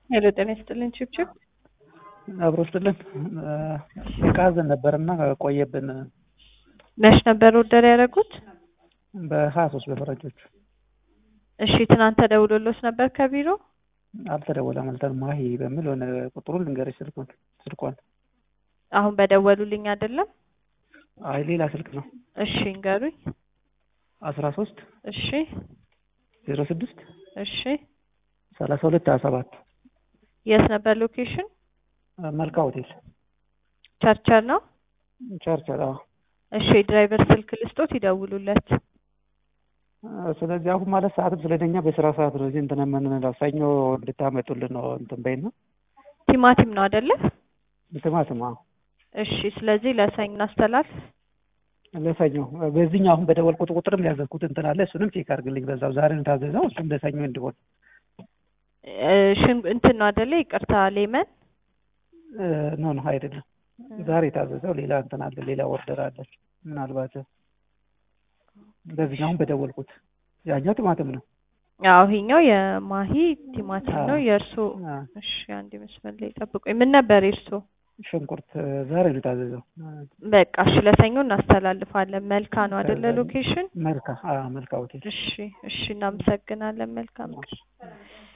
ሄሎ ጤና ይስጥልኝ ችብችብ አብሮ ስጥልን የቃዘን ነበርና ቆየብን። መች ነበር ኦርደር ያደረጉት? በ23 በፈረንጆቹ። እሺ ትናንት ተደውሎልዎት ነበር ከቢሮ? አልተደወለም። ማሂ በሚል ሆነ ቁጥሩን ልንገርሽ ስልኳን አሁን በደወሉልኝ አይደለም? አይ ሌላ ስልክ ነው። እሺ እንገሩኝ። 13 እሺ 06 እሺ 32 27 የት ነበር ሎኬሽን? መልካ ሆቴል ቸርቸር ነው? ቸርቸር። እሺ ድራይቨር ስልክ ልስጦት ይደውሉለት። ስለዚህ አሁን ማለት ሰዓትም ስለደኛ በስራ ሰዓት ነው። እዚህ እንትን የምንለው ሰኞ እንድታመጡልን ነው። እንትን በይና ቲማቲም ነው አይደለ? ቲማቲም። እሺ ስለዚህ ለሰኞ እናስተላልፍ። ለሰኞ በዚህኛው አሁን በደወልኩት ቁጥርም ያዘዝኩት እንትን አለ። እሱንም ቼክ አድርግልኝ በዛው ዛሬ ነው ታዘዘው። እሱም ለሰኞ እንዲሆን እንትን ነው አይደለ? ይቅርታ ሌመን ኖ አይደለም። ዛሬ ታዘዘው ሌላ እንትን አለ፣ ሌላ ኦርደር አለ። ምናልባት በዚህኛው አሁን በደወልኩት ያኛው ቲማቲም ነው። አዎ ይሄኛው የማሂ ቲማቲም ነው። የእርሶ እሺ አንድ መስመር ላይ ጠብቁኝ። ምን ነበር የእርሶ? ሽንኩርት ዛሬ ነው ታዘዘው። በቃ እሺ ለሰኞ እናስተላልፋለን። መልካ ነው አይደለ ሎኬሽን? መልካ ሆቴል። እሺ እናመሰግናለን። መልካም